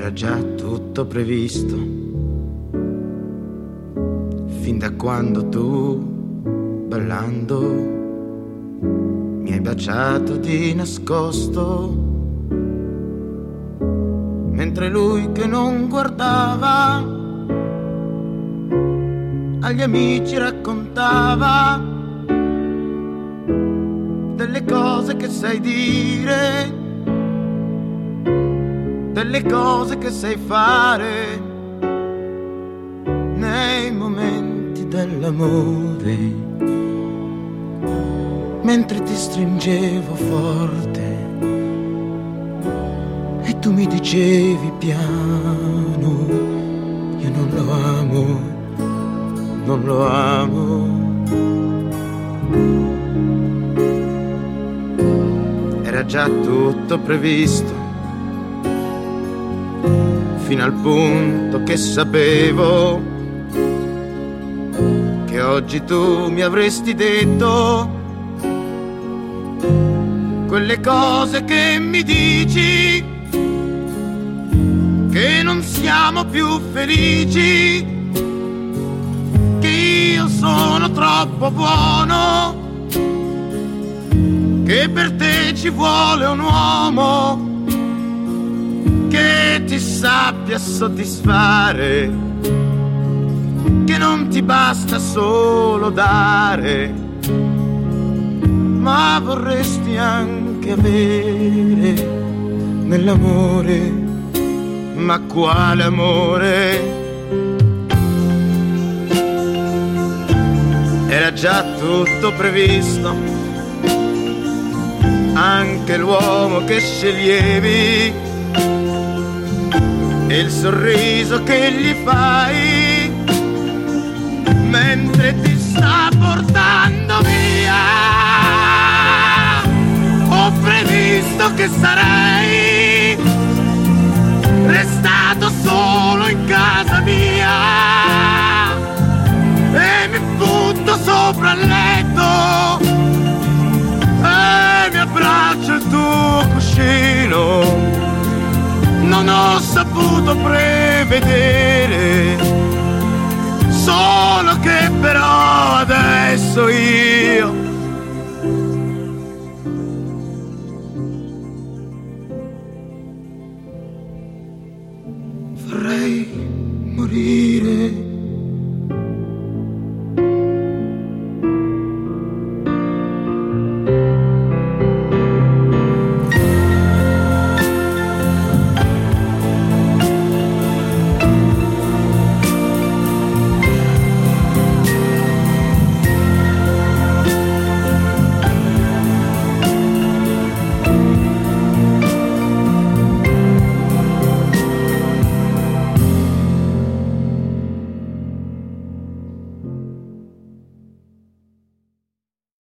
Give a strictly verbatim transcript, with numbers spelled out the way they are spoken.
Era già tutto previsto, fin da quando tu, ballando, mi hai baciato di nascosto, mentre lui che non guardava agli amici raccontava delle cose che sai dire, delle cose che sai fare nei momenti dell'amore, mentre ti stringevo forte e tu mi dicevi piano, io non lo amo, non lo amo. Era già tutto previsto, fino al punto che sapevo che oggi tu mi avresti detto quelle cose che mi dici, che non siamo più felici, che io sono troppo buono, che per te ci vuole un uomo che ti sappia soddisfare, che non ti basta solo dare, ma vorresti anche avere nell'amore. Ma quale amore? Era già tutto previsto, anche l'uomo che sceglievi e il sorriso che gli fai mentre ti sta portando via. Ho previsto che sarei restato solo in casa mia e mi butto sopra il letto e mi abbraccio il tuo cuscino. Non ho saputo prevedere, solo che però adesso io